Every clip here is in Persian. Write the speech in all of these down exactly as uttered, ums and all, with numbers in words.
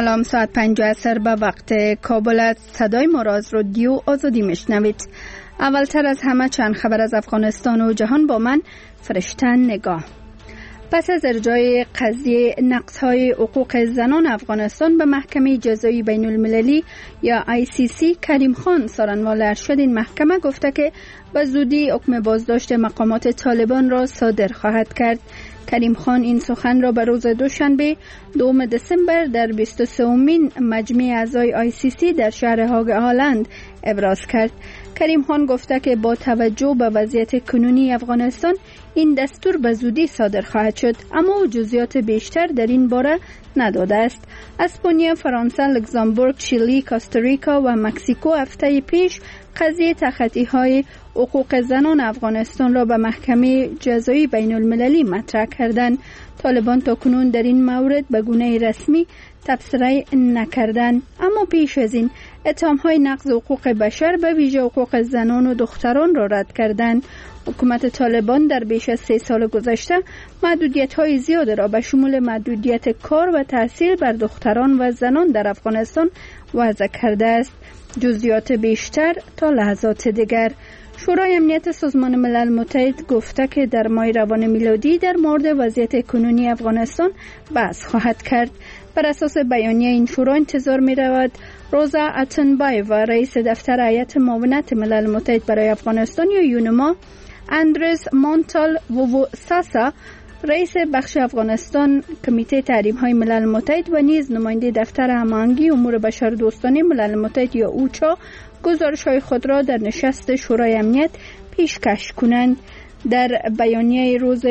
سلام، ساعت پنج عصر به وقت کابل است. صدای ما را از رادیو آزادی میشنوید. اولتر از همه چند خبر از افغانستان و جهان با من فرشته نگاه. پس از ارجاع قضیه نقض‌های حقوق زنان افغانستان به محکمه جزایی بین المللی یا آی سی سی، کریم خان سارنوال ارشد این محکمه گفته که به زودی حکم بازداشت مقامات طالبان را صادر خواهد کرد. کریم خان این سخن را به روز دوشنبه دوم دسامبر در بیست و سومین مجمع اعضای آی سی سی در شهر هاگ هالند ابراز کرد. کریم خان گفته که با توجه به وضعیت کنونی افغانستان این دستور به زودی صادر خواهد شد، اما او جزئیات بیشتر در این باره نداده است. اسپانیا، فرانسه، لوکزامبورگ، شیلی، کوستاریکا و مکزیکو هفته پیش قضیه تخطی‌های حقوق زنان افغانستان را به محکمه جزایی بین المللی مطرح کردند. طالبان تا کنون در این مورد به گونه رسمی تبصره نکردند، اما پیش از این اتهام‌های نقض حقوق بشر به ویژه حقوق زنان و دختران را رد کردند. حکومت طالبان در بیش از سه سال گذشته محدودیت‌های زیاد را به شمول محدودیت کار و تحصیل بر دختران و زنان در افغانستان وضع کرده است. جزئیات بیشتر تا لحظات دیگر. شورای امنیت سازمان ملل متحد گفته که در ماه روان میلادی در مورد وضعیت کنونی افغانستان بحث خواهد کرد. بر اساس بیانیه این شورا انتظار می رود روزا اتنبایو، رئیس دفتر هیئت معاونت ملل متحد برای افغانستان یا یونما، اندرس مونتال وووساسا، رئیس بخش افغانستان کمیته تحریم های ملل متحد و نیز نماینده دفتر هماهنگی امور بشر دوستانه ملل متحد یا اوچا گزارش های خود را در نشست شورای امنیت پیشکش کنند. در بیانیه روز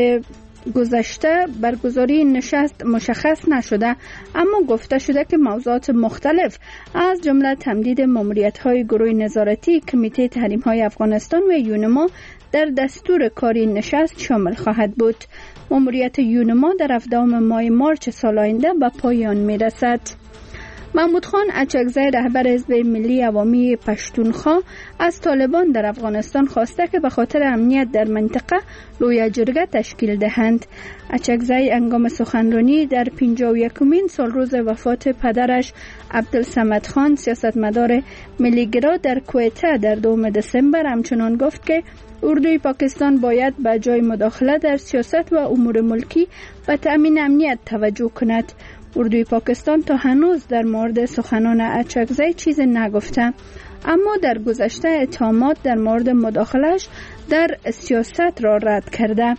گذشته برگزاری نشست مشخص نشده، اما گفته شده که موضوعات مختلف از جمله تمدید ماموریت‌های گروه نظارتی کمیته تحریم‌های افغانستان و یونما در دستور کاری نشست شامل خواهد بود. ماموریت یونما در هفدهم ماه مارچ سال آینده به پایان می‌رسد. محمود خان اچکزی، رهبر حزب ملی عوامی پشتونخوا، از طالبان در افغانستان خواسته که به خاطر امنیت در منطقه لویه جرگه تشکیل دهند. اچکزی هنگام سخنرانی در پنجاه و یکمین سال روز وفات پدرش عبدالصمد خان، سیاستمدار ملیگرا، در کویته در دوم دسامبر همچنان گفت که اردوی پاکستان باید به جای مداخله در سیاست و امور ملکی به تأمین امنیت توجه کند. اردوی پاکستان تا هنوز در مورد سخنان اچکزی چیز نگفته، اما در گذشته اتهامات در مورد مداخلش در سیاست را رد کرده.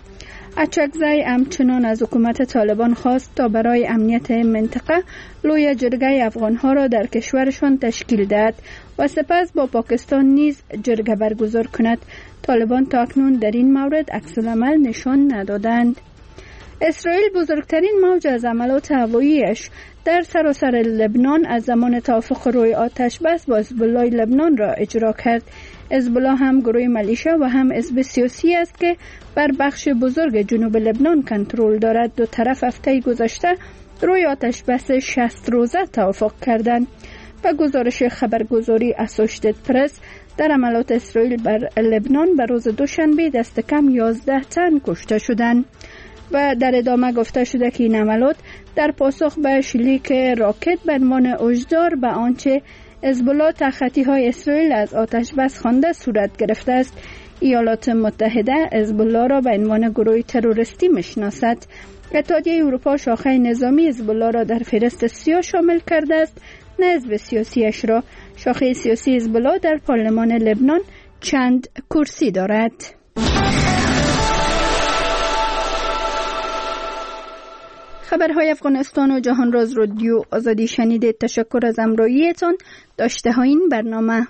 اچکزی همچنان از حکومت طالبان خواست تا برای امنیت منطقه لویه جرگه افغانها را در کشورشان تشکیل دهد و سپس با پاکستان نیز جرگه برگزار کند. طالبان تا اکنون در این مورد عکس‌العمل نشان ندادند. اسرائیل بزرگترین موج از عملات هوایی‌اش در سراسر لبنان از زمان توافق روی آتش بس با حزب الله لبنان را اجرا کرد. حزب الله هم گروه ملیشه و هم حزب سیاسی است که بر بخش بزرگ جنوب لبنان کنترل دارد. دو طرف هفته گذشته روی آتش بس شصت روزه توافق کردند. به گزارش خبرگزاری اسوشیتد پرس، در عملات اسرائیل بر لبنان به روز دوشنبه دست کم یازده تن کشته شدند. و در ادامه گفته شده که این عملات در پاسخ به شلیک راکت به عنوان هشدار به آنچه حزب الله تخطی‌های اسرائیل از آتش بس خوانده صورت گرفته است. ایالات متحده حزب الله را به عنوان گروه تروریستی میشناسد. اتحادیه اروپا شاخه نظامی حزب الله را در فهرست سیاه شامل کرده است، نه حزب سیاسیش را. شاخه سیاسی حزب الله در پارلمان لبنان چند کرسی دارد. خبرهای افغانستان و جهان را از رادیو آزادی شنیدید. تشکر از همراهیتان. داشته ها این برنامه.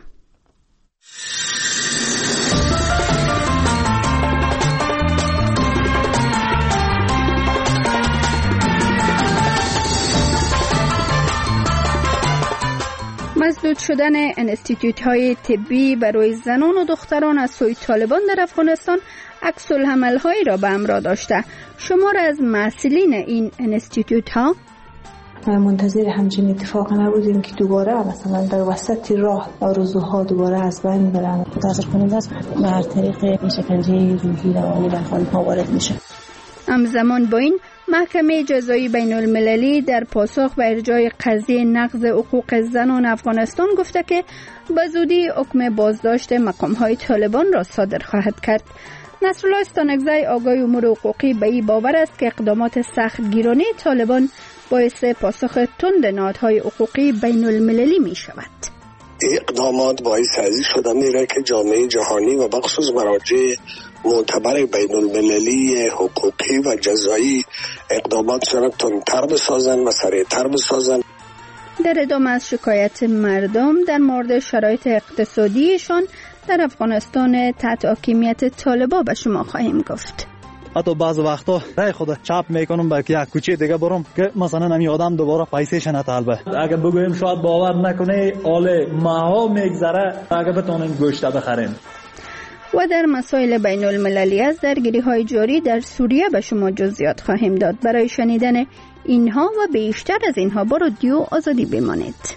مسدود شدن انستیتوت های طبی برای زنان و دختران از سوی طالبان در افغانستان عکس العمل هایی را به همراه داشته. شمار از مسئولین این انستیتوت ها منتظر همچین اتفاق نبودیم که دوباره مثلا در وسط راه آرزوها دوباره از بین برن. متأثر کننده است و هر طریق شکنجه روحی روانی بر خانم‌ها وارد میشه. همزمان با این محکمه جزایی بین المللی در پاسخ به ارجاع قضیه نقض حقوق زنان افغانستان گفته که به زودی حکم بازداشت مقام‌های طالبان را صادر خواهد کرد. نصرالله استانکزی آگاه امور حقوقی به این باور است که اقدامات سختگیرانه طالبان باعث پاسخ تند نهادهای حقوقی بین المللی می شود. اقدامات باعث ازی شده میره که جامعه جهانی و بخصوص مراجع معتبر بین المللی حقوقی و جزایی اقدامات را تندتر بسازن و سریعتر بسازن. در ادامه از شکایت مردم در مورد شرایط اقتصادیشان در افغانستان تحت حاکمیت طالبان به شما خواهیم گفت. حتی بعض وقتا رای خود چاپ میکنم با که یک کوچه دیگه برم که مثلا نمی آدم دوباره پیسه‌ش نطالبه. اگه بگویم شاید باور نکنه حال ماها میگذره اگه بتونیم گوشت بخریم. و در مسائل بین المللی از درگیری های جاری در سوریه به شما جزئیات خواهیم داد. برای شنیدن اینها و بیشتر از اینها با رادیو آزادی بمانید.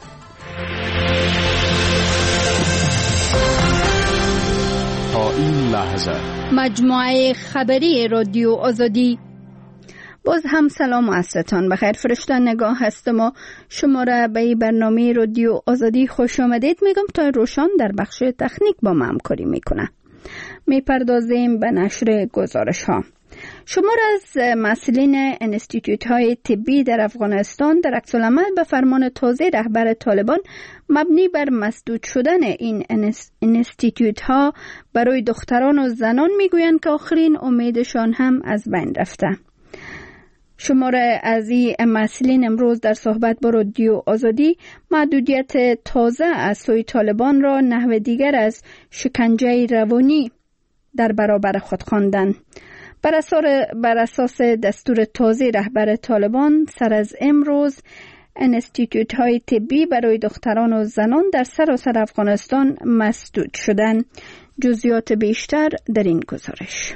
تا این لحظه مجموعه خبری رادیو آزادی. باز هم سلام و عصرتان بخیر. فرشته نگاه هستم و شما را به این برنامه رادیو آزادی خوش آمدید میگم. تا روشان در بخش تکنیک با ما همکاری میکنه. میپردازیم به نشر گزارش ها. شمار از مسئولین انستیتوت های طبی در افغانستان در عکس العمل به فرمان تازه رهبر طالبان مبنی بر مسدود شدن این انستیتوت ها برای دختران و زنان میگویند که آخرین امیدشان هم از بین رفته. شمار از این مسئولین امروز در صحبت با رادیو آزادی محدودیت تازه از سوی طالبان را نحو دیگر از شکنجه روانی در برابر خود خواندند. بر اساس دستور تازه رهبر طالبان سر از امروز انستیتوت های طبی برای دختران و زنان در سراسر افغانستان مسدود شدند. جزئیات بیشتر در این گزارش.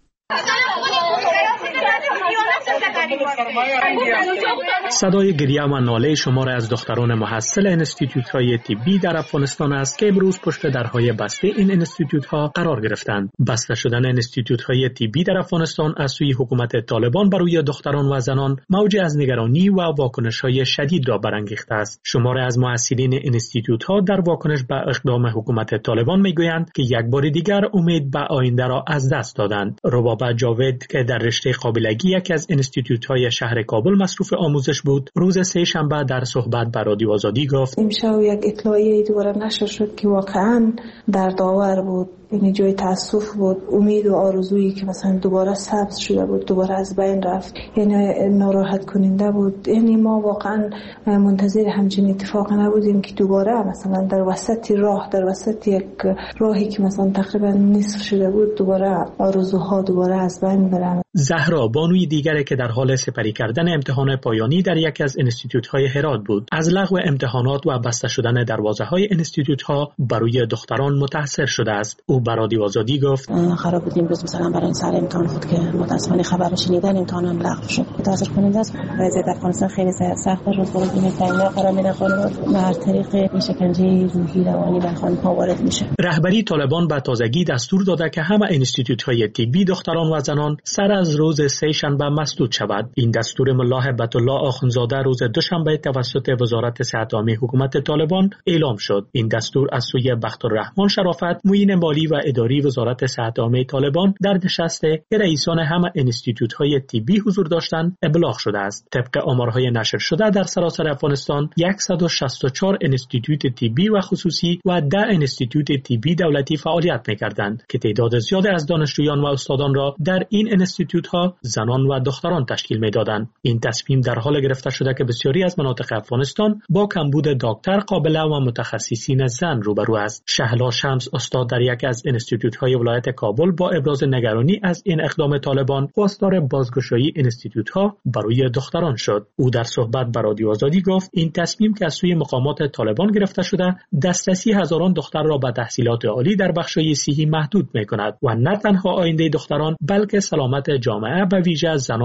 صدای گریه و ناله شمار از دختران محصل انستیتوت های طبی در افغانستان است که امروز پشت درهای بسته این انستیتوت ها قرار گرفتند. بسته شدن انستیتوت های طبی در افغانستان از سوی حکومت طالبان برای دختران و زنان موج از نگرانی و واکنش های شدید را برانگیخته است. شمار از مسئولین انستیتوت ها در واکنش به اقدام حکومت طالبان میگویند که یک بار دیگر امید به آینده را از دست دادند. ربابه جاوید که در رشته قابلگی یکی از انستیتوت های شهر کابل مصروف آموزش بود، روز سه شنبه در صحبت با رادیو آزادی گفت امشب یک اطلاعیه دوباره نشر شد که واقعا دردآور بود. یعنی جای تاسف بود. امید و آرزویی که مثلا دوباره سبز شده بود دوباره از بین رفت. یعنی ناراحت کننده بود. یعنی ما واقعا منتظر همچین اتفاق نبودیم که دوباره مثلا در وسط راه در وسط یک راهی که مثلا تقریبا نصف شده بود دوباره آرزوها دوباره از بین برن. زهرا بانوی دیگری که در حال سپری کردن امتحان پایانی در یکی از انستیتوت‌های هرات بود، از لغو امتحانات و بسته شدن دروازه‌های انستیتوت‌ها برای دختران متأثر شده است. او به رادیو آزادی گفت قرار بود امروز مثلا برای این سال امتحان بود که متأسفانه خبر رو شنیدن امتحان هم لغو شد. متأثر کننده است. وضعیت افغانستان خیلی سخته. روز به روز این تعیینات قرار می‌کنه خانم هر طریق این شکنجه روحی روانی بر خانم‌ها وارد میشه. رهبری طالبان به تازگی دستور داده که همه انستیتوت‌های طبی دختران و زنان سر از روز سه شنبه مسدود شود. این دستور ملا هبت الله آخونزاده روز دوشنبه توسط وزارت صحت عامه حکومت طالبان اعلام شد. این دستور از سوی بختالرحمن شرافت معین مالی و اداری وزارت صحت عامه طالبان در نشست که رئیسان همه انستیتوت‌های طبی حضور داشتند ابلاغ شده است. طبق آمارهای نشر شده در سراسر افغانستان صد و شصت و چهار انستیتوت طبی و خصوصی و ده انستیتوت طبی دولتی فعالیت می‌کردند که تعداد زیادی از دانشجویان و استادان را در این انستیتوت‌ها زنان و دختران تشکیل می‌دادند. این تصمیم در حال گرفته شده که بسیاری از مناطق افغانستان با کمبود دکتر قابله و متخصصین زن روبرو است. شهلا شمس استاد در یک از انستیتوت‌های ولایت کابل با ابراز نگرانی از این اقدام طالبان خواستار بازگشایی انستیتوت‌ها برای دختران شد. او در صحبت با رادیو آزادی گفت این تصمیم که از سوی مقامات طالبان گرفته شده دسترسی هزاران دختر را به تحصیلات عالی در بخش‌های صحی محدود می‌کند و نه تنها آینده دختران بلکه سلامت جامعه به ویژه زنان را تهدید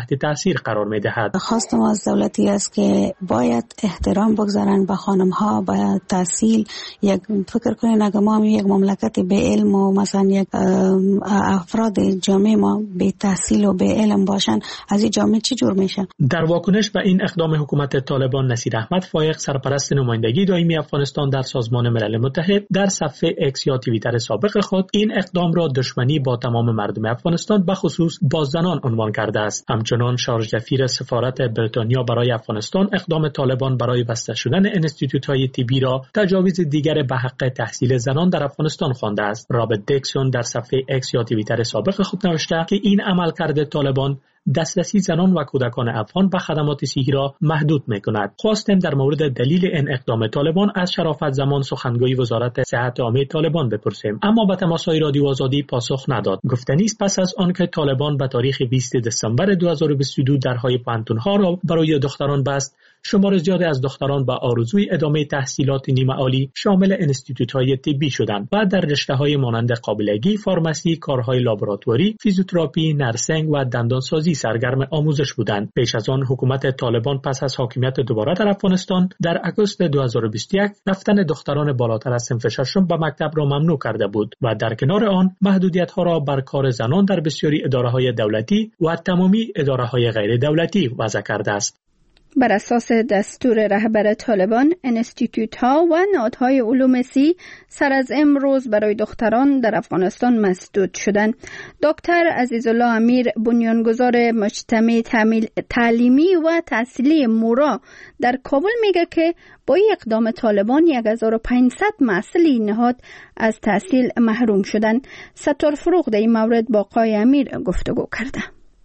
تحت تاثیر قرار می‌دهد. خواستم از دولتی است که باید احترام بگذارن به خانم‌ها، باید تحصیل. یک فکر کنین اگه ما یک مملکت به علم و مثلا یک افراد جامعه ما به تحصیل و به علم باشن، از این جامعه چی جور میشه؟ در واکنش به این اقدام حکومت طالبان، نصیر احمد فایق، سرپرست نمایندگی دائمی افغانستان در سازمان ملل متحد، در صفحه اکس یا توییتر سابق خود این اقدام را دشمنی با تمام مردم افغانستان به خصوص با زنان عنوان کرده است. همچنان شارژ دفیر سفارت بریتانیا برای افغانستان اقدام طالبان برای بسته شدن انستیتوت‌های طبی را تجاوز دیگر به حق تحصیل زنان در افغانستان خوانده است. رابرت دیکسون در صفحه اکس یا توییتر سابق خود نوشته که این عملکرد طالبان دسترسی زنان و کودکان افغان به خدمات صحی را محدود می‌کند. خواستیم در مورد دلیل این اقدام طالبان از شرافت زمان سخنگوی وزارت صحت عامه طالبان بپرسیم، اما به تماس‌های رادیو آزادی پاسخ نداد. گفته نیست پس از آنکه طالبان به تاریخ بیست دسامبر دو هزار و بیست و دو درهای پانتون‌ها را برای دختران بست، شمار زیادی از دختران با آرزوی ادامه تحصیلات نیمه عالی شامل انستیتوت‌های طبی شدند و در رشته‌های مانند قابلگی، فارماسی، کارهای لابراتواری، فیزیوتراپی، نرسنگ و دندانسازی سرگرم آموزش بودند. پیش از آن حکومت طالبان پس از حاکمیت دوباره در افغانستان در آگوست دو هزار و بیست و یک رفتن دختران بالاتر از صنف ششم به مکتب را ممنوع کرده بود و در کنار آن محدودیت‌ها را بر کار زنان در بسیاری اداره‌های دولتی و تمامی اداره‌های غیر دولتی وضع کرده است. بر اساس دستور رهبر طالبان، انستیتوت ها و نهادهای علوم سی سر از امروز برای دختران در افغانستان مسدود شدند. دکتر عزیزالله امیر، بنیانگذار مجتمع تعلیمی و تحصیلی مورا در کابل، میگه که با اقدام طالبان هزار و پانصد محصل این نهاد از تحصیل محروم شدند. ستار فروغ در این مورد با آقای امیر گفتگو کرده.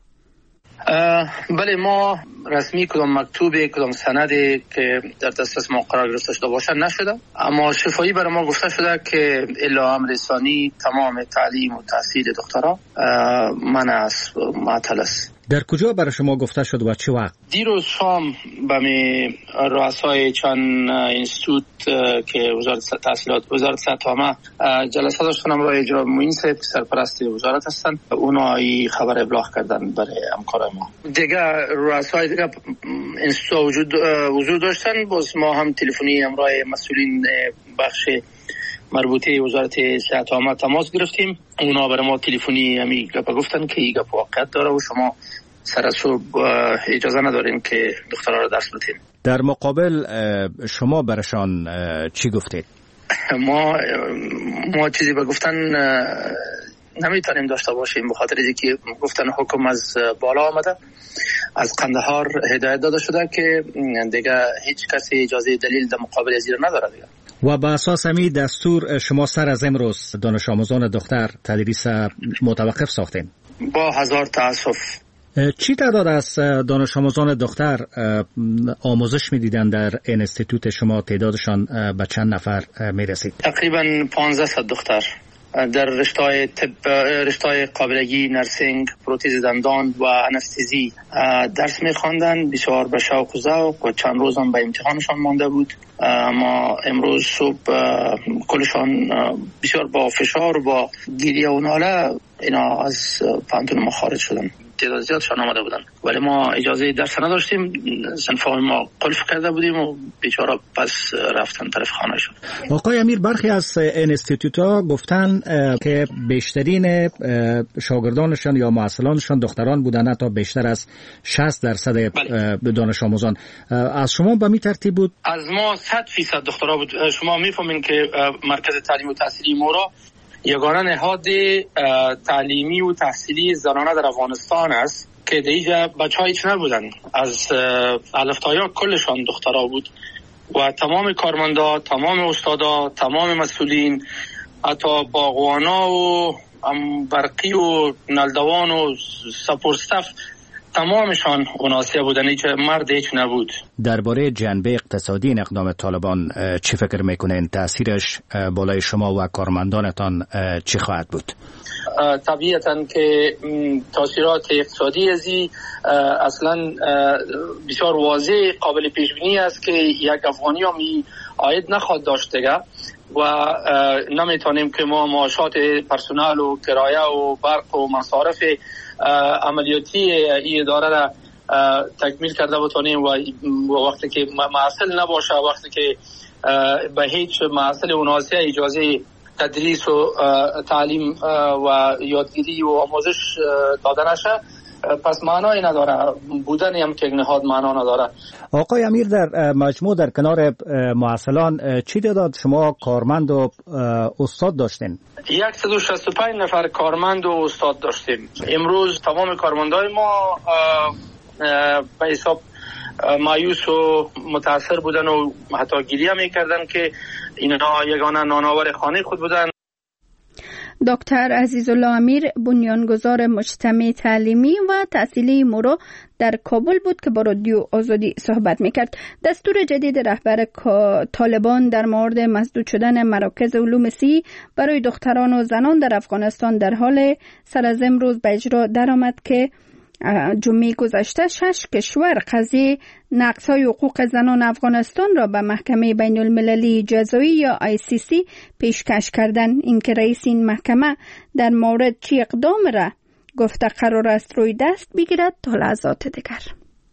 بله، ما رسمی کدام مکتوبی کدام سندی که در دسترس ما قرار گرفته شده باشه نشده، اما شفاهی برای ما گفته شده که الا امر ثانی تمام تعلیم و تحصیل دخترها منع است، معطل است. در کجا برای شما گفته شد و چه وقت؟ دیروز شام به می رؤسای چند انستیتوت که وزارت تحصیلات وزارت صحت عامه جلسه داشتن، امروز اجرا معین صاحب که سرپرست وزارت هستن، اونا این خبر ابلاغ کردن برای همکارای ما. دیگه رؤسای دیگه انستیتوت وجود وجود داشتن، باز ما هم تلفنی امروز مسئولین بخش مربوطه وزارت صحت عامه تماس گرفتیم. اونا برای ما تلفنی همی گپ گفتن که این گپ واقعیت داره و شما سر از صبح اجازه ندارین که دخترها رو درس بدین. در مقابل شما برشان چی گفتید؟ ما ما چیزی به گفتن نمیتونیم داشته باشیم، به خاطر اینکه گفتن حکم از بالا آمده، از قندهار هدایت داده شده که دیگه هیچ کسی اجازه دلیل در مقابل زیر نداره دیگه. و با اساس همی دستور شما سر از امروز دانش آموزان دختر تدریس متوقف ساختین؟ با هزار تاسف. چی تعداد از دانش آموزان دختر آموزش میدیدن در انستیتوت شما؟ تعدادشان به چند نفر میرسید؟ تقریبا پانزده دختر در رشته‌های طب، رشته‌های قابلگی، نرسینگ، پروتز دندان و انستزی درس می‌خواندن. بسیار به شوق و ذوق و چند روز هم به امتحانشان مانده بود، اما امروز صبح کلشان بسیار با فشار و با گریه و ناله اینا از پانتون ما خارج شدن. تعداد زیادشان آمده بودن ولی ما اجازه درس نداشتیم، صنف‌های ما قلف کرده بودیم و بیچاره پس رفتن طرف خانه‌شون. آقای امیر، برخی از انستیتوت‌ها گفتن که بیشترین شاگردانشان یا معلمانشان دختران بودن، حتی بیشتر از شصت درصد دانش آموزان. از شما به می ترتیب بود؟ از ما صد درصد دخترها بود. شما میفهمین که مرکز تعلیم و تحصیلی مورا یگانه نهاد تعلیمی و تحصیلی زنانه در افغانستان است که دیگه بچه‌ها هیچ نبودن، از الف تا یا کلشان دخترها بود و تمام کارمندا، تمام استادا، تمام مسئولین، حتی باغوانا و برقی و نلدوان و سپورت استاف تمامشان اوناسیه بودن، هیچ مرد هیچ نبود. درباره جنبه اقتصادی این اقدام طالبان چی فکر میکنین؟ تاثیرش بالای شما و کارمندانتان چی خواهد بود؟ طبیعتاً که تاثیرات اقتصادی ازی اصلا بسیار واضح قابل پیش بینی است که یک افغانی هم عاید نخواهد داشت دیگه، و نمیتونیم که ما معاشات پرسنل و کرایه و برق و مصارف عملیاتی این اداره را تکمیل کرده بتونیم و وقتی که معسل نباشه، وقتی که به هیچ معسل و ناصیه اجازه تدریس و تعلیم و یادگیری و آموزش داده نشه، پس معنای نداره، بودن هم که نهاد معنا نداره. آقای امیر، در مجموع در کنار معسلان چی تعداد شما کارمند و استاد داشتین؟ صد و شصت و پنج نفر کارمند و استاد داشتیم. امروز تمام کارمندای ما به حساب مایوس و متاثر بودن و حتی گریه میکردن که اینها یگانه نانآور خانه خود بودن. دکتر عزیزالله امیر، بنیانگذار مجتمع تعلیمی و تحصیلی مورو در کابل بود که با رادیو آزادی صحبت میکرد. دستور جدید رهبر طالبان در مورد مسدود شدن مراکز علوم صحی برای دختران و زنان در افغانستان در حال سر از امروز به اجرا درآمد که جمعه گذشته شش کشور قضیه نقض‌های حقوق زنان افغانستان را به محکمه بین المللی جزایی یا آی سی سی پیشکش کردند. اینکه رئیس این محکمه در مورد چی اقدام را گفته قرار است روی دست بگیرد تا لحظات دیگر.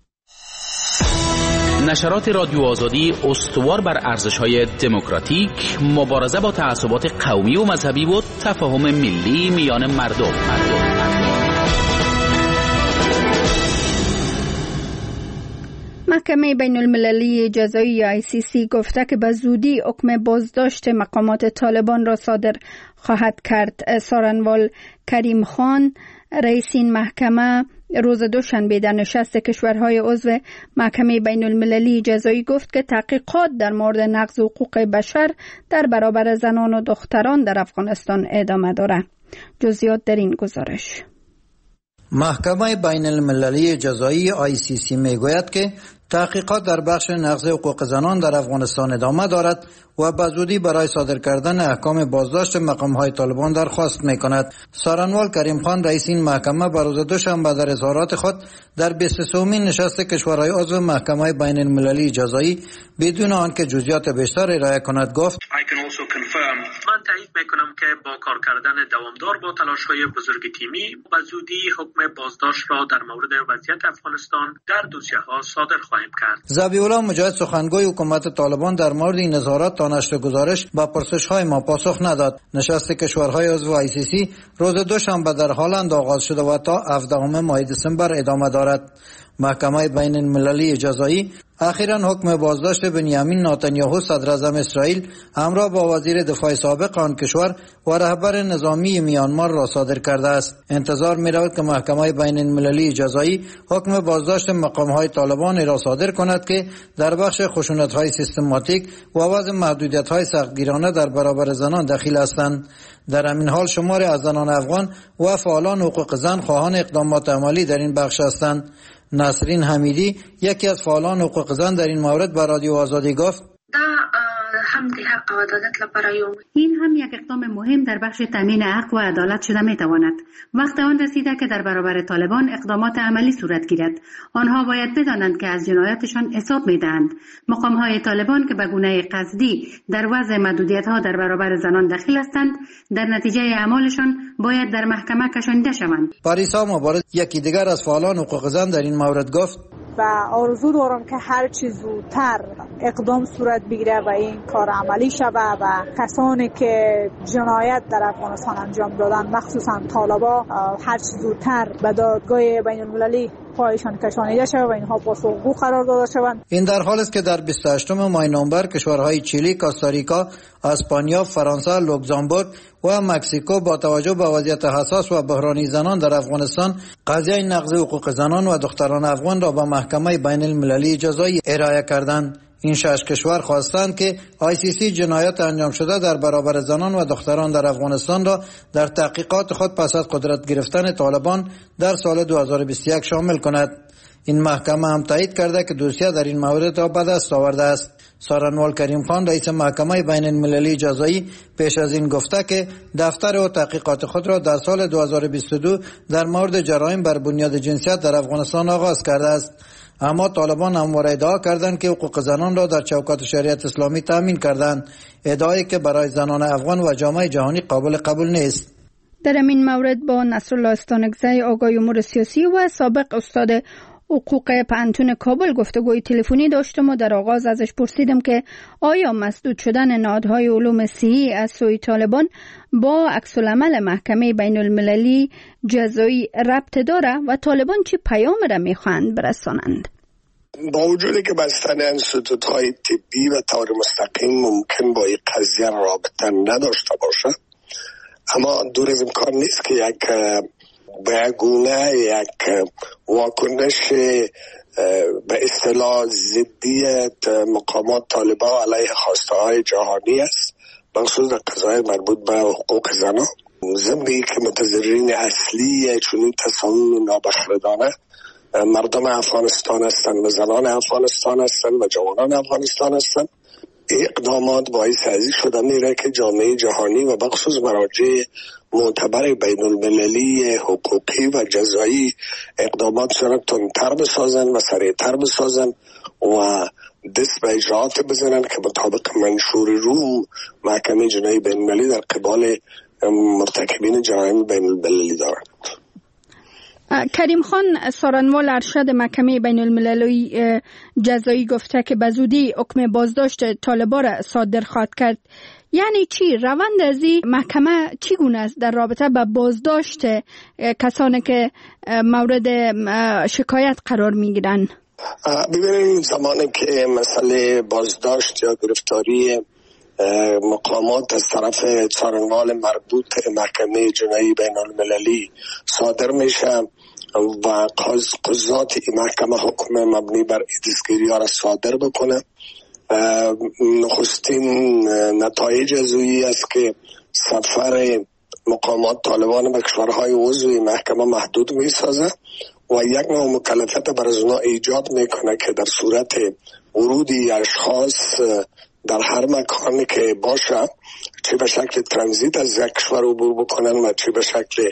نشرات رادیو آزادی استوار بر ارزش‌های دموکراتیک، مبارزه با تعصبات قومی و مذهبی و تفاهم ملی میان مردم. مردم. محکمه بین المللی جزایی یا آی سی سی گفته که به زودی حکم بازداشت مقامات طالبان را صادر خواهد کرد. سارنوال کریم خان، رئیس این محکمه، روز دوشنبه در نشست کشورهای عضو محکمه بین المللی جزایی گفت که تحقیقات در مورد نقض حقوق بشر در برابر زنان و دختران در افغانستان ادامه دارد. جزئیات در این گزارش. محکمه بین المللی جزایی آی سی سی میگوید که تحقیقات در بخش نقض حقوق زنان در افغانستان ادامه دارد و به زودی برای صادر کردن احکام بازداشت مقام‌های طالبان درخواست می‌کند. سارنوال کریم خان، رئیس این محکمه، به روز دوشنبه در اظهارات خود در بیست و سومین نشست کشورهای عضو محکمه بین المللی جزایی بدون آنکه جزئیات بیشتر ارائه کند گفت: من تایید میکنم که با کار کردن دوامدار با تلاش‌های بزرگ تیمی به زودی حکم بازداشت را در مورد وضعیت افغانستان در دوسیه‌ها صادر خواهیم کرد. ذبیح الله مجاهد، سخنگوی حکومت طالبان، در مورد این اظهارات تا نشر گزارش با پرسش‌های ما پاسخ نداد. نشست کشورهای عضو آی سی سی روز دوشنبه در هلند آغاز شده و تا هفدهم ماه دسامبر ادامه دارد. محکمه بین المللی جزایی اخیراً حکم بازداشت بنیامین نتانیاهو صدر اعظم اسرائیل همراه با وزیر دفاع سابق آن کشور و رهبر نظامی میانمار را صادر کرده است. انتظار می رود که محکمه بین المللی جزایی حکم بازداشت مقام‌های طالبان را صادر کند که در بخش خشونت‌های سیستماتیک و وضع محدودیت‌های سختگیرانه در برابر زنان دخیل هستند. در همین حال شماری از زنان افغان و فعالان حقوق زن خواهان اقدامات عملی در این بخش هستند. نسرین حمیدی، یکی از فعالان حقوق زن، در این مورد به رادیو آزادی گفت: هم د حق و عدالت لپاره یو این هم یک اقدام مهم در بخش تامین حق و عدالت شده می تواند. وقت آن رسیده که در برابر طالبان اقدامات عملی صورت گیرد. آنها باید بدانند که از جنایاتشان حساب می دهند. مقام های طالبان که به گونه قصدی در وضع محدودیت ها در برابر زنان دخیل هستند، در نتیجه اعمالشان باید در محکمه کشانده شوند. پاریسا مبارز، یکی دیگر از فعالان حقوق زن، در این مورد گفت: و آرزو دارم که هر چیز زودتر اقدام صورت بگیره و این کار عملی شوه و کسانی که جنایت در افغانستان انجام دادن، مخصوصا طالبا، هر چیز زودتر به دادگاه بین المللی پایشان کشانیده شود و اینها پاسخگو قرار داده شوند. این در حالی است که در بیست و هشتم ماه نوامبر کشورهای چیلی، کوستاریکا، اسپانیا، فرانسه، لوکزامبورگ و مکزیکو با توجه به وضعیت حساس و بحرانی زنان در افغانستان قضیه نقض حقوق زنان و دختران افغان را به محکمه بین المللی جزایی ارائه کردند. این شش کشور خواستند که آی سی سی جنایات انجام شده در برابر زنان و دختران در افغانستان را در تحقیقات خود پس از قدرت گرفتن طالبان در سال دو هزار و بیست و یک شامل کند. این محکمه هم تایید کرده که دوسیه در این مورد را به دست آورده است. سارنوال کریم خان، رئیس محکمه بین المللی جزایی، پیش از این گفته که دفتر و تحقیقات خود را در سال دو هزار و بیست و دو در مورد جرایم بر بنیاد جنسیت در افغانستان آغاز کرده است. اما طالبان همواره ادعا کردند که حقوق زنان را در چوکات شریعت اسلامی تامین کردند، ادعایی که برای زنان افغان و جامعه جهانی قابل قبول نیست. در این مورد با نصرالله استانکزی آقای امور سیاسی و سابق استاد حقوق پانتون کابل گفتگوی تلفنی داشتم و در آغاز ازش پرسیدم که آیا مسدود شدن نهادهای علوم صحی از سوی طالبان با عکس‌العمل محکمه بین المللی جزایی ربط داره و طالبان چی پیام را میخواهند برسانند؟ با وجودی که بستن انستیتوت‌های طبی و طور مستقیم ممکن با این قضیه رابطه نداشته باشه، اما دور از امکان نیست که یک به گونه یک واکنش به اصطلاح ضدیت مقامات طالبان علیه خواسته های جهانی است، بخصوص در قضایای مربوط به حقوق زنان. ضمن که متضررین اصلی چنین تصامیم نابخردانه مردم افغانستان هستند و زنان افغانستان هستند و جوانان افغانستان هستند. اقدامات باعث ازی شده میره که جامعه جهانی و بخصوص مراجع معتبر بین المللی حقوقی و جزایی اقدامات را تندتر بسازن و سریعتر بسازن و دست به اجراعات بزنن که مطابق منشور روم محکمه جنایی بین المللی در قبال مرتکبین جرایم بین المللی دارند. کریم خان سارنوال ارشد محکمه بین المللی جزایی گفته که به زودی حکم بازداشت طالبان را صادر خواهد کرد. یعنی چی؟ روند از این محکمه چگونه است در رابطه با بازداشت کسانی که مورد شکایت قرار میگیرند؟ ببینید زمانی که مسئله بازداشت یا گرفتاری مقامات از طرف سارنوال مربوط محکمه جنایی بین المللی صادر میشه و قضات این محکمه حکم مبنی بر دستگیری ها را صادر بکنه، نخستین نتایج از اویی است که سفر مقامات طالبان به کشورهای عضو محکمه محدود می سازه و یک نوع مکلفیت بر از اونا ایجاد میکنه که در صورت ورودی اشخاص در هر مکانی که باشه، چه به شکل ترانزیت از یک کشور عبور بکنن و چه به شکل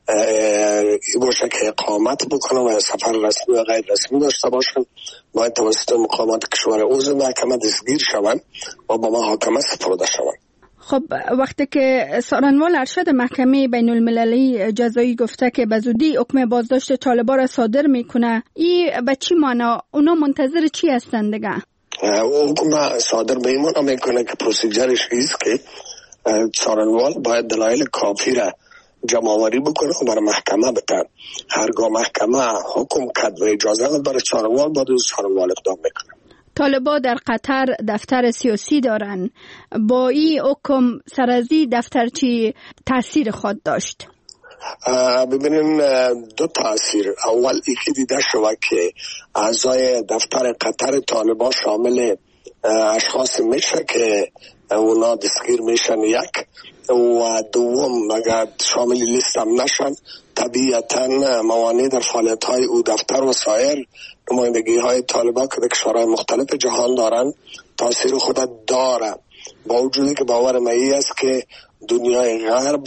باشه که اقامت بکنن و سفر رسمی و غیر رسمی داشته باشن، باید توسط مقامات کشور عضو محکمه دستگیر شوند و با محاکمه سپرده شوند. خب وقتی که سارنوال ارشد محکمه بین المللی جزایی گفته که به زودی حکم بازداشت طالبان را صادر میکنه، این به چی معنا؟ اونا منتظر چی هستند دیگه؟ حکم صادر به ایمان میکنه که پروسیجرش ایست که سارنوال باید دلایل کافی را جمع آوری بکنه و برای محکمه بده. هرگاه محکمه حکم کرد و اجازه داد برای سارنوال، باید سارنوال اقدام میکنه. طالبان در قطر دفتر سیاسی دارن، با این حکم سرازی دفتر چی تاثیر خود داشت؟ ببینین دو تاثیر. اول ایکی دیده شود که اعضای دفتر قطر طالبان شامل اشخاص میشه که اونا دستگیر میشن یک، و دوم اگر شامل لیست هم نشن طبیعتا موانع در فعالیت های او دفتر و سایر نمایندگی های طالبان که در کشورهای مختلف جهان دارن تاثیر خود داره. با وجودی که باور من است که دنیای غرب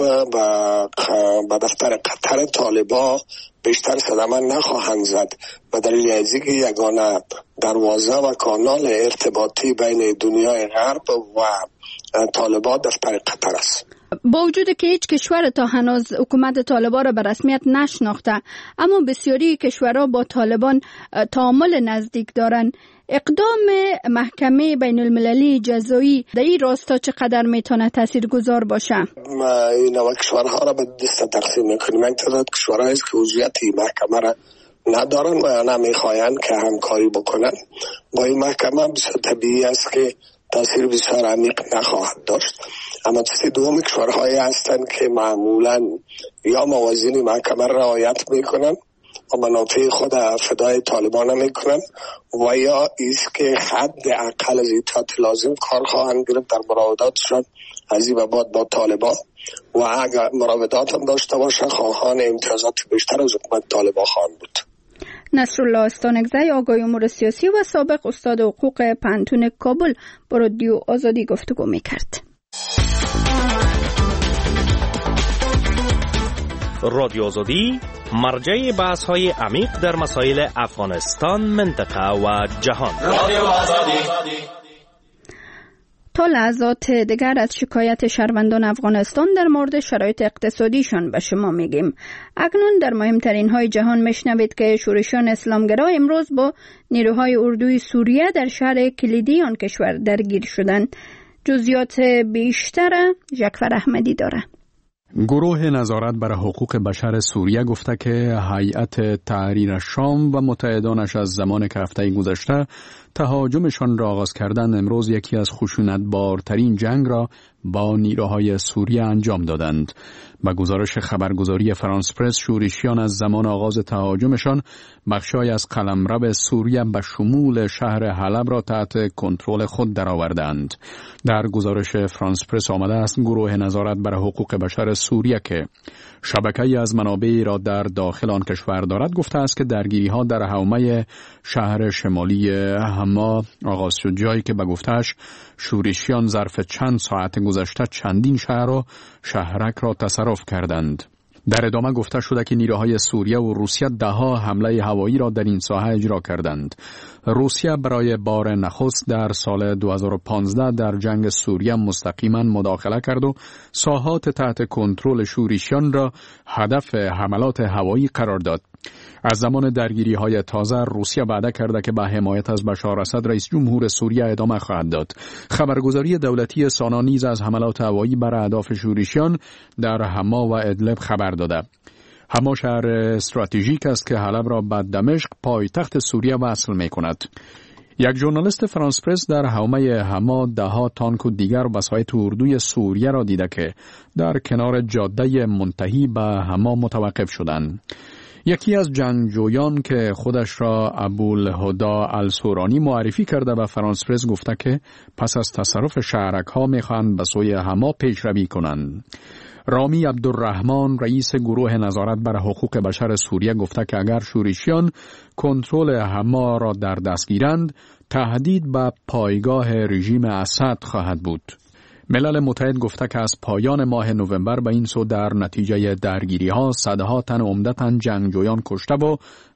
با دفتر قطر طالبان بیشتر صدمه نخواهند زد و دلیل از اینکه یگانه دروازه و کانال ارتباطی بین دنیای غرب و طالبان دفتر قطر است. با وجود که هیچ کشور تا هنوز حکومت طالبان را به رسمیت نشناخته، اما بسیاری کشورها با طالبان تعامل نزدیک دارند، اقدام محکمه بین المللی جزایی در این راستا چقدر میتونه تاثیرگذار باشه؟ ما این نوع کشورها را به دسته تقسیم میکنیم. من تعداد کشورهایی است که عضویت این محکمه را ندارن و نمیخواهند که همکاری بکنن با این محکمه. بسیار طبیعی است که تاثیر بسیار عمیق نخواهد داشت. اما چیز دوم کشورهایی هستند که معمولا یا موازین محکمه را رعایت میکنن و منافع خود فدای طالبان میکنن و یا ایست که حد اقل از اطاعت لازم کار خواهند گرفت در مراوداتشان از این بعد با طالبان و اگر مراودات هم داشته باشه خواهان امتیازات بیشتر از حکومت طالبان خواهند بود. نصرالله استانکزی آقای امور سیاسی و سابق استاد حقوق پانتون کابل با رادیو آزادی گفتگو میکرد. رادیو آزادی مرجع بحث های عمیق در مسائل افغانستان، منطقه و جهان. رادیو آزادی. تا لحظات دیگر از شکایت شهروندان افغانستان در مورد شرایط اقتصادیشان به شما میگیم. اکنون در مهمترین های جهان میشنوید که شورشیان اسلامگرا امروز با نیروهای اردوی سوریه در شهر کلیدی آن کشور درگیر شدند. جزئیات بیشتر جعفر احمدی داره. گروه نظارت بر حقوق بشر سوریه گفته که هیئت تحریر شام و متحدانش از زمان که هفته گذشته تهاجمشان را آغاز کردند، امروز یکی از خشونت‌بارترین جنگ را با نیروهای سوریه انجام دادند. با گزارش خبرگزاری فرانس پرس، شورشیان از زمان آغاز تهاجمشان بخشای از قلمرو سوریه به شمول شهر حلب را تحت کنترل خود درآوردند. در گزارش فرانس پرس آمده است گروه نظارت بر حقوق بشر سوریه که شبکه‌ای از منابعی را در داخل آن کشور دارد گفته است که درگیری‌ها در حومه شهر شمالی حما آغاز شد، جایی که به گفته‌اش شورشیان ظرف چند ساعت گذشته چندین شهر و شهرک را تصرف کردند. در ادامه گفته شده که نیروهای سوریه و روسیه ده‌ها حمله هوایی را در این ساحه اجرا کردند. روسیه برای بار نخست در سال دو هزار و پانزده در جنگ سوریه مستقیما مداخله کرد و ساحات تحت کنترل شورشیان را هدف حملات هوایی قرار داد. از زمان درگیری های تازه روسیه وعده کرده که به حمایت از بشار اسد رئیس جمهور سوریه ادامه خواهد داد. خبرگزاری دولتی سانا نیز از حملات هوایی بر اهداف شورشیان در حما و ادلب خبر داده. حما شهر استراتژیک است که حلب را به دمشق پایتخت سوریه وصل می کند. یک ژورنالیست فرانس پرس در حومه حما ده‌ها تانک و دیگر وسایط اردوی سوریه را دیده که در کنار جاده منتهی به حما متوقف شدند. یکی از جنگجویان که خودش را ابوالهدا السورانی معرفی کرده و فرانس پرس گفته که پس از تصرف شهرک ها میخواهند به سوی حما پیشروی کنند. رامی عبدالرحمن رئیس گروه نظارت بر حقوق بشر سوریه گفته که اگر شورشیان کنترل حما را در دست گیرند، تهدید به پایگاه رژیم اسد خواهد بود. ملل متحد گفته که از پایان ماه نوامبر به این سو در نتیجه درگیری ها صدها تن عمدتاً جنگجویان کشته و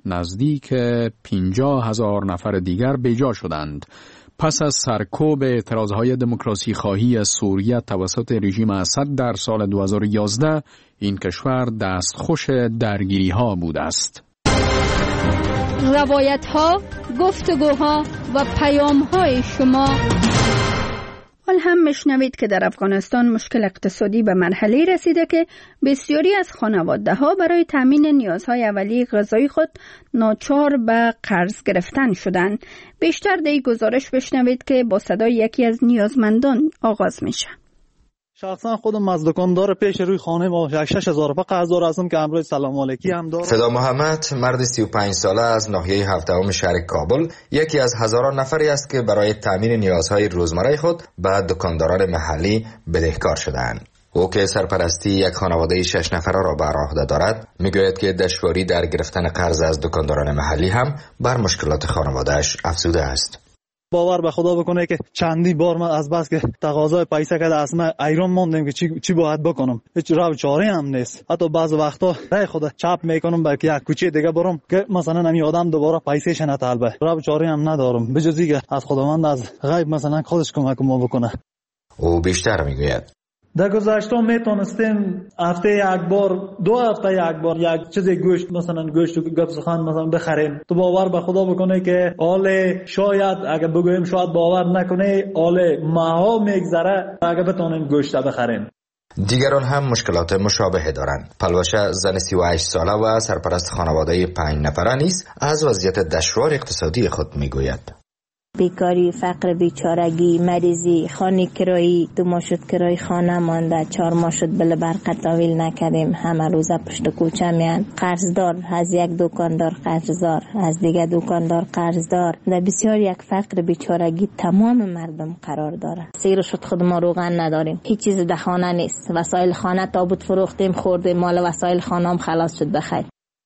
نزدیک پنجاه هزار نفر دیگر بیجا شدند. پس از سرکوب اعتراضهای دموکراسی خواهی سوریه توسط رژیم اسد در سال دو هزار و یازده، این کشور دستخوش درگیری ها بوده است. روایت ها، گفتگوها و پیام های شما. حال هم میشنوید که در افغانستان مشکل اقتصادی به مرحله رسیده که بسیاری از خانواده ها برای تامین نیازهای اولیه غذایی خود ناچار به قرض گرفتن شدند. بیشتر در این گزارش بشنوید که با صدای یکی از نیازمندان آغاز میشه. شخصا خودم از دکاندار پیش روی خانه ما شش هزار روپیه قرض دار هستم که امروز سلام علیکی هم دارم. فدا محمد مرد سی و پنج ساله از ناحیه هفتم شهر کابل یکی از هزاران نفری است که برای تامین نیازهای روزمره خود به دکانداران محلی بدهکار شده‌اند. او که سرپرستی یک خانواده شش نفره را بر عهده دارد میگوید که دشواری در گرفتن قرض از دکانداران محلی هم بر مشکلات خانواده‌اش افزوده است. باور به خدا بکنه که چندی بار من از بس که تقاضای پیسه کرده اصلا ایران موندم که چی چی باید بکنم، هیچ راه چاره هم نیست. حتی بعض وقتا رای خدا چاپ میکنم بلکه یک کوچه دیگه برم که مثلا نمی آدم دوباره پیسه‌ش نطلبه، راه چاره هم ندارم بجز اینکه از خداوند از غیب مثلا خودش کمک ما بکنه. او بیشتر میگوید در گذشته میتونستیم هفته یک بار، دو هفته یک بار یک چیز گوشت مثلا گوشت و گپ سخن مثلا بخریم. تو باور به خدا بکنه که حال شاید اگه بگویم شاید باور نکنه حال ماها میگذره اگه بتونیم گوشت بخریم. دیگران هم مشکلات مشابه دارند. پلوشه زن سی و هشت ساله و سرپرست خانواده پنج نفره نیز از وضعیت دشوار اقتصادی خود میگوید. بیکاری، فقر، بیچارگی، مریضی، خانه کرایی، دو ماه شد کرای خانه مانده، چهار ماه شد بله برقه تاویل نکردیم، همه روزه پشت کوچه میان، قرضدار، از یک دکاندار قرضدار، از دیگه دکاندار قرضدار، در بسیار یک فقر بیچارگی تمام مردم قرار داره. سیر شد خود ما روغن نداریم، هیچ چیز در خانه نیست، وسایل خانه تابوت فروختیم خوردیم، مال وسایل خانه هم خلاص شد بخیر.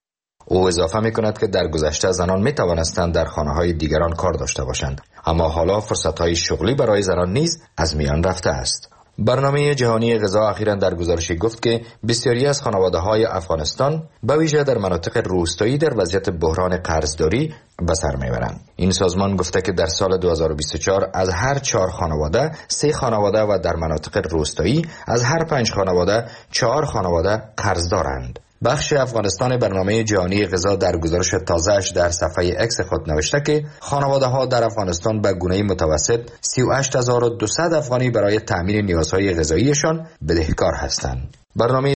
او اضافه می کند که در گذشته زنان می توانستند در خانه های دیگران کار داشته باشند، اما حالا فرصت های شغلی برای زنان نیز از میان رفته است. برنامه جهانی غذا اخیراً در گزارشی گفت که بسیاری از خانواده‌های افغانستان به ویژه در مناطق روستایی در وضعیت بحران قرضداری به سر میبرند. این سازمان گفته که در سال دو هزار و بیست و چهار از هر چهار خانواده سه خانواده و در مناطق روستایی از هر پنج خانواده چهار خانواده قرض دارند. بخش افغانستان برنامه جهانی غذا در گزارش تازه‌اش در صفحه اکس خود نوشته که خانواده‌ها در افغانستان به گونه متوسط سی و هشت هزار و دویست افغانی برای تامین نیازهای غذاییشان بدهکار هستند. برنامه